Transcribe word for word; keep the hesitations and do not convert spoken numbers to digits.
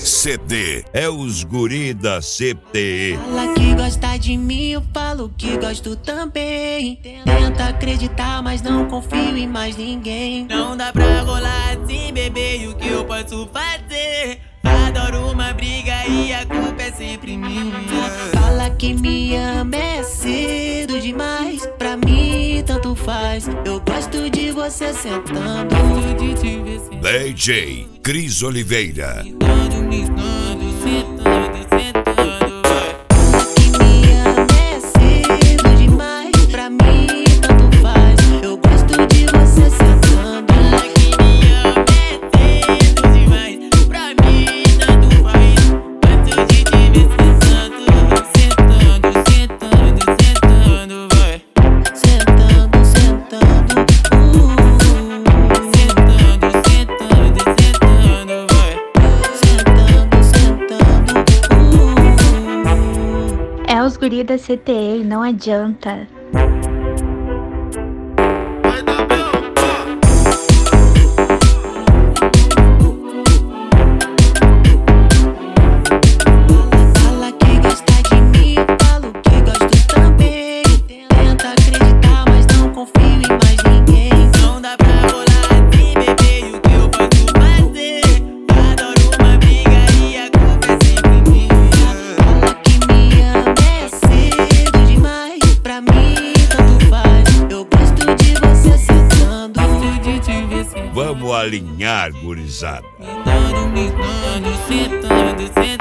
C D é os guri da C T E. Fala que gosta de mim, eu falo que gosto também. Tenta acreditar, mas não confio em mais ninguém. Não dá pra rolar assim, bebê, e o que eu posso fazer? Adoro uma briga e a culpa é sempre minha. Fala que me ama, é cedo demais. Pra mim tanto faz, eu gosto de você sentando. Gosto de te ver sentando. D J Cris Oliveira. Sentando, sentando, sentando, sentando, vai. Que me ama, é cedo demais. Pra mim tanto faz, eu gosto de você sentando. Fala que me ama, é cedo demais. Pra mim tanto faz. Gosto de te ver sentando, sentando, sentando, sentando, vai. Sentando, sentando, uh. Sentando, sentando, sentando, vai. Sentando, sentando, uh. É os guri da C T E, não adianta. Fala que gosta de mim, eu falo que gosto também. Tenta acreditar, mas não confio em mais ninguém. Não dá pra rolar assim, bebê, e o que eu posso fazer? Adoro uma briga e a culpa é sempre minha. Fala que me ama, é cedo demais. Pra mim tanto faz, eu gosto de você sentando. Gosto de te ver sentando. Vamos alinhar, gurizada. Sentando, sentando, sentando, sentando.